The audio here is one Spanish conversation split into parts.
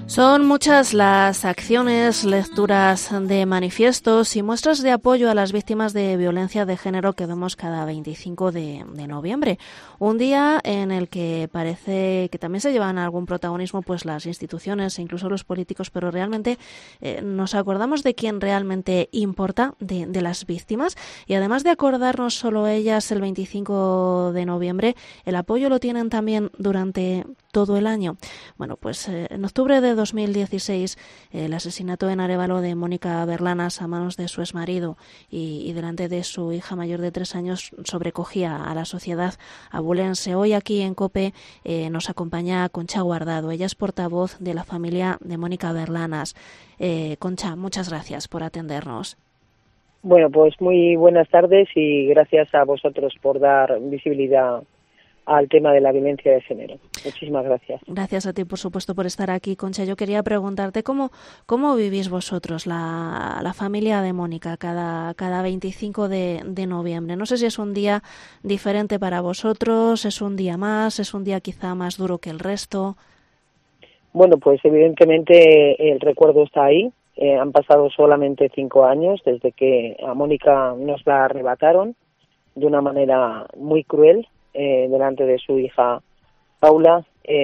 Son muchas las acciones, lecturas de manifiestos y muestras de apoyo a las víctimas de violencia de género que vemos cada 25 de noviembre. Un día en el que parece que también se llevan algún protagonismo pues las instituciones e incluso los políticos, pero realmente nos acordamos de quién realmente importa, de las víctimas, y además de acordarnos solo ellas el 25 de noviembre, el apoyo lo tienen también durante todo el año. Bueno, pues en octubre de 2016 el asesinato en Arévalo de Mónica Berlanas a manos de su exmarido y delante de su hija mayor de 3 años sobrecogía a la sociedad abulense. Hoy aquí en COPE nos acompaña Concha Guardado. Ella es portavoz de la familia de Mónica Berlanas. Concha, muchas gracias por atendernos. Bueno, pues muy buenas tardes y gracias a vosotros por dar visibilidad al tema de la violencia de género. Muchísimas gracias. Gracias a ti, por supuesto, por estar aquí, Concha. Yo quería preguntarte cómo vivís vosotros, la familia de Mónica, cada 25 de noviembre. No sé si es un día diferente para vosotros, es un día más, es un día quizá más duro que el resto. Bueno, pues evidentemente el recuerdo está ahí. Han pasado solamente 5 años desde que a Mónica nos la arrebataron de una manera muy cruel, delante de su hija Paula,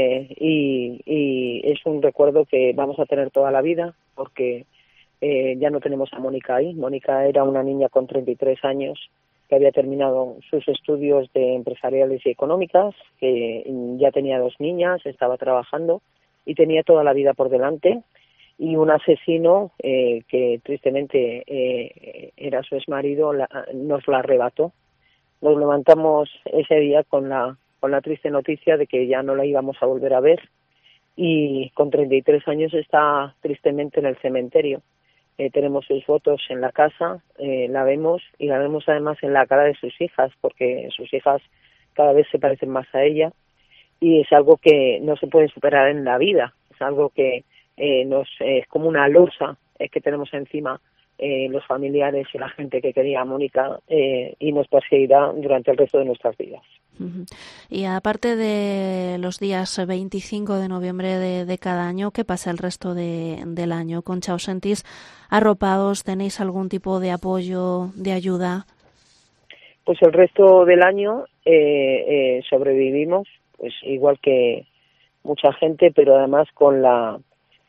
y es un recuerdo que vamos a tener toda la vida porque ya no tenemos a Mónica ahí. Mónica era una niña con 33 años que había terminado sus estudios de empresariales y económicas, que ya tenía 2 niñas, estaba trabajando y tenía toda la vida por delante, y un asesino que tristemente era su exmarido nos la arrebató. Nos levantamos ese día con la triste noticia de que ya no la íbamos a volver a ver, y con 33 años está tristemente en el cementerio. Tenemos sus fotos en la casa, la vemos, y la vemos además en la cara de sus hijas, porque sus hijas cada vez se parecen más a ella, y es algo que no se puede superar en la vida. Es algo que es como una losa que tenemos encima los familiares y la gente que quería a Mónica, y nos perseguirá durante el resto de nuestras vidas. Uh-huh. Y aparte de los días 25 de noviembre de cada año, ¿qué pasa el resto del año? Concha, ¿os sentís arropados? ¿Tenéis algún tipo de apoyo, de ayuda? Pues el resto del año sobrevivimos, pues igual que mucha gente, pero además con la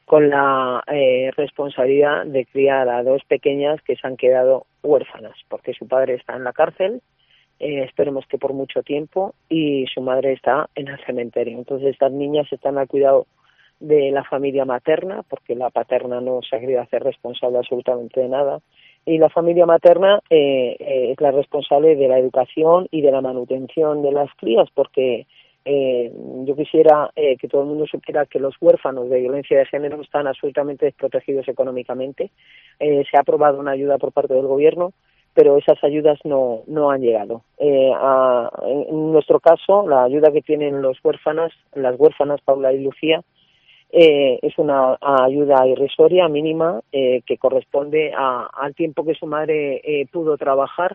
responsabilidad de criar a 2 pequeñas que se han quedado huérfanas, porque su padre está en la cárcel, esperemos que por mucho tiempo, y su madre está en el cementerio. Entonces estas niñas están al cuidado de la familia materna, porque la paterna no se ha querido hacer responsable absolutamente de nada, y la familia materna es la responsable de la educación y de la manutención de las crías, porque yo quisiera que todo el mundo supiera que los huérfanos de violencia de género están absolutamente desprotegidos económicamente. Se ha aprobado una ayuda por parte del gobierno, pero esas ayudas no han llegado. En nuestro caso, la ayuda que tienen las huérfanas Paula y Lucía, es una ayuda irrisoria, mínima, que corresponde al tiempo que su madre pudo trabajar,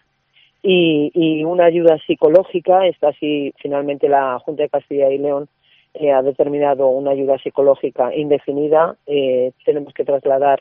y una ayuda psicológica. Esta sí, finalmente la Junta de Castilla y León ha determinado una ayuda psicológica indefinida. Tenemos que trasladar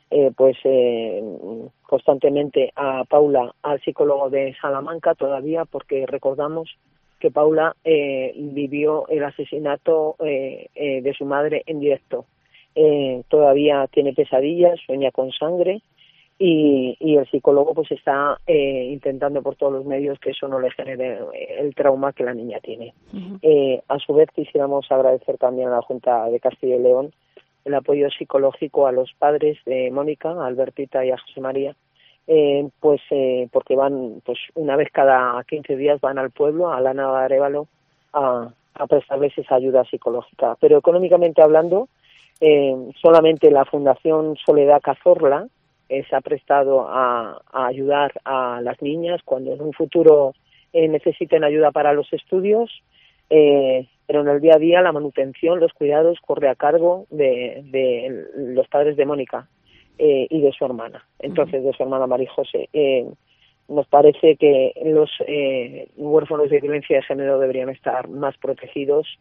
constantemente a Paula al psicólogo de Salamanca todavía, porque recordamos que Paula vivió el asesinato de su madre en directo. Todavía tiene pesadillas, sueña con sangre, y el psicólogo pues está intentando por todos los medios que eso no le genere el trauma que la niña tiene. Uh-huh. A su vez quisiéramos agradecer también a la Junta de Castilla y León el apoyo psicológico a los padres de Mónica, a Albertita y a José María, porque van pues una vez cada 15 días van al pueblo, a la Nava de Arévalo, a prestarles esa ayuda psicológica. Pero económicamente hablando, solamente la Fundación Soledad Cazorla se ha prestado a ayudar a las niñas cuando en un futuro necesiten ayuda para los estudios, pero en el día a día la manutención, los cuidados corre a cargo de los padres de Mónica y de su hermana, entonces de su hermana María José. Nos parece que los huérfanos de violencia de género deberían estar más protegidos,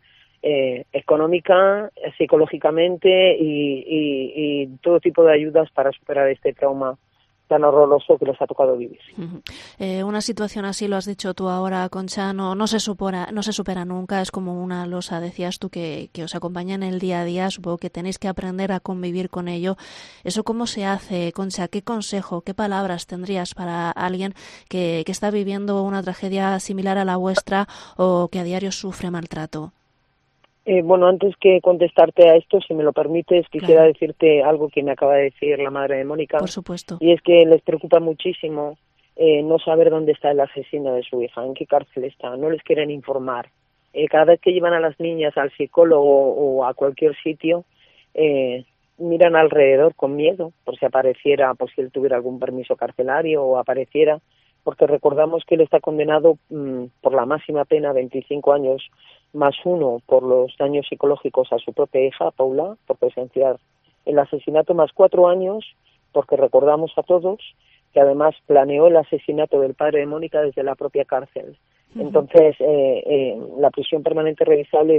económica, psicológicamente y todo tipo de ayudas para superar este trauma tan horroroso que les ha tocado vivir. Una situación así, lo has dicho tú ahora, Concha, no se supera nunca, es como una losa, decías tú, que os acompaña en el día a día, supongo que tenéis que aprender a convivir con ello. ¿Eso cómo se hace, Concha? ¿Qué consejo, qué palabras tendrías para alguien que está viviendo una tragedia similar a la vuestra o que a diario sufre maltrato? Bueno, antes que contestarte a esto, si me lo permites, quisiera Claro. decirte algo que me acaba de decir la madre de Mónica, Por supuesto. y es que les preocupa muchísimo no saber dónde está el asesino de su hija, en qué cárcel está, no les quieren informar. Cada vez que llevan a las niñas al psicólogo o a cualquier sitio, miran alrededor con miedo, por si apareciera, por si él tuviera algún permiso carcelario o apareciera, porque recordamos que él está condenado por la máxima pena, 25 años más 1 por los daños psicológicos a su propia hija, Paula, por presenciar el asesinato, más 4 años, porque recordamos a todos que además planeó el asesinato del padre de Mónica desde la propia cárcel. Entonces, la prisión permanente revisable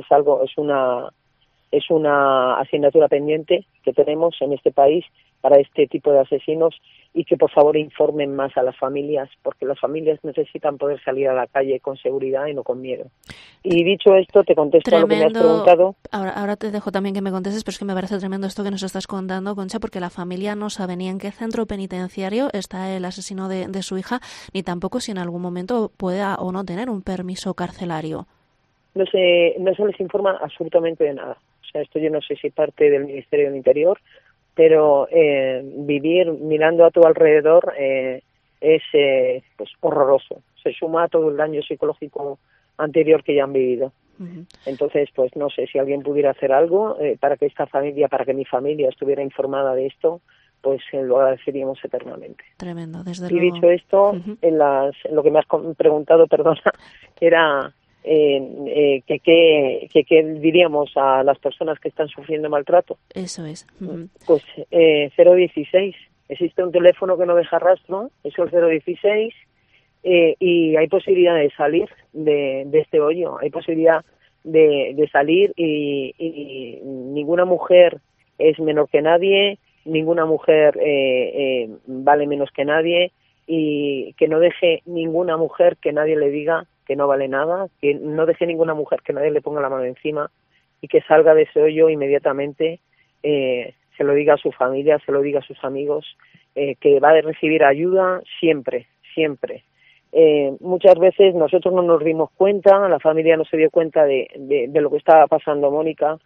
es una asignatura pendiente que tenemos en este país para este tipo de asesinos, y que por favor informen más a las familias, porque las familias necesitan poder salir a la calle con seguridad y no con miedo. Y dicho esto, te contesto a lo que me has preguntado. Ahora te dejo también que me contestes, pero es que me parece tremendo esto que nos estás contando, Concha, porque la familia no sabe ni en qué centro penitenciario está el asesino de su hija, ni tampoco si en algún momento pueda o no tener un permiso carcelario. No se les informa absolutamente de nada. O sea, esto yo no sé si parte del Ministerio del Interior, pero vivir mirando a tu alrededor es pues horroroso. Se suma a todo el daño psicológico anterior que ya han vivido. Entonces, pues no sé si alguien pudiera hacer algo para que esta familia, para que mi familia estuviera informada de esto, pues lo agradeceríamos eternamente. Tremendo, desde luego. Y luego. dicho esto, lo que me has preguntado, perdona, era que diríamos a las personas que están sufriendo maltrato. Eso es. Pues 016. Existe un teléfono que no deja rastro, es el 016, y hay posibilidad de salir de este hoyo, hay posibilidad de salir, y ninguna mujer es menor que nadie, ninguna mujer vale menos que nadie, y que no deje ninguna mujer que nadie le diga que no vale nada, que no deje ninguna mujer que nadie le ponga la mano encima, y que salga de ese hoyo inmediatamente, se lo diga a su familia, se lo diga a sus amigos, que va a recibir ayuda siempre, siempre. Muchas veces nosotros no nos dimos cuenta, la familia no se dio cuenta de lo que estaba pasando Mónica,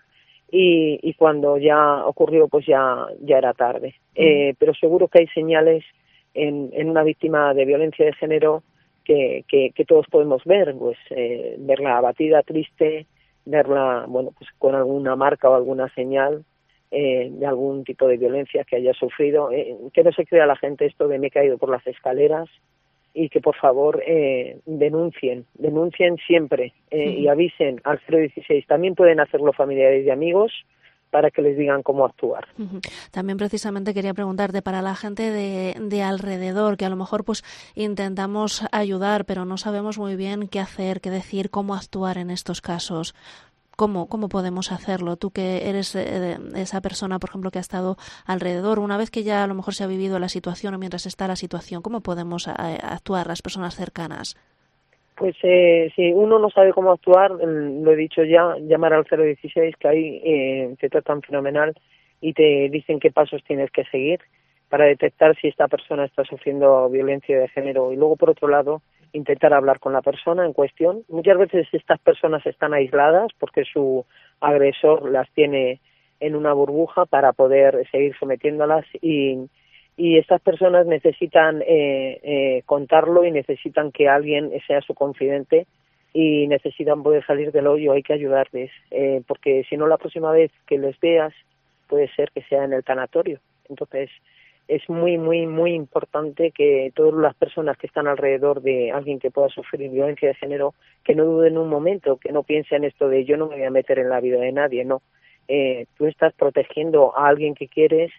y cuando ya ocurrió pues ya era tarde. Pero seguro que hay señales en una víctima de violencia de género que todos podemos ver, pues verla abatida, triste, verla, bueno, pues con alguna marca o alguna señal de algún tipo de violencia que haya sufrido, que no se crea la gente esto de me he caído por las escaleras, y que por favor denuncien siempre, y avisen al 016. También pueden hacerlo familiares y amigos, para que les digan cómo actuar. También precisamente quería preguntarte, para la gente de alrededor, que a lo mejor pues intentamos ayudar, pero no sabemos muy bien qué hacer, qué decir, cómo actuar en estos casos. ¿Cómo podemos hacerlo? Tú que eres esa persona, por ejemplo, que ha estado alrededor, una vez que ya a lo mejor se ha vivido la situación o mientras está la situación, ¿cómo podemos actuar las personas cercanas? Pues si uno no sabe cómo actuar, lo he dicho ya, llamar al 016, que ahí te tratan fenomenal y te dicen qué pasos tienes que seguir para detectar si esta persona está sufriendo violencia de género. Y luego, por otro lado, intentar hablar con la persona en cuestión. Muchas veces estas personas están aisladas porque su agresor las tiene en una burbuja para poder seguir sometiéndolas, y estas personas necesitan contarlo, y necesitan que alguien sea su confidente, y necesitan poder salir del hoyo. Hay que ayudarles, porque si no, la próxima vez que les veas puede ser que sea en el tanatorio. Entonces es muy, muy, muy importante que todas las personas que están alrededor de alguien que pueda sufrir violencia de género, que no duden un momento, que no piensen esto de yo no me voy a meter en la vida de nadie. No, tú estás protegiendo a alguien que quieres,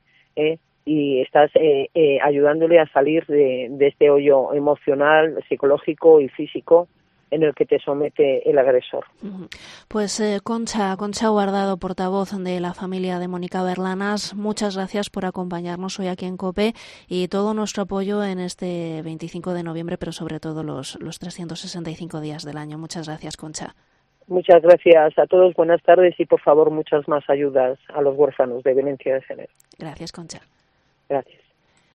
y estás ayudándole a salir de este hoyo emocional, psicológico y físico en el que te somete el agresor. Pues Concha Guardado, portavoz de la familia de Mónica Berlanas, muchas gracias por acompañarnos hoy aquí en COPE y todo nuestro apoyo en este 25 de noviembre, pero sobre todo los 365 días del año. Muchas gracias, Concha. Muchas gracias a todos, buenas tardes y por favor muchas más ayudas a los huérfanos de violencia de género. Gracias, Concha. Gracias.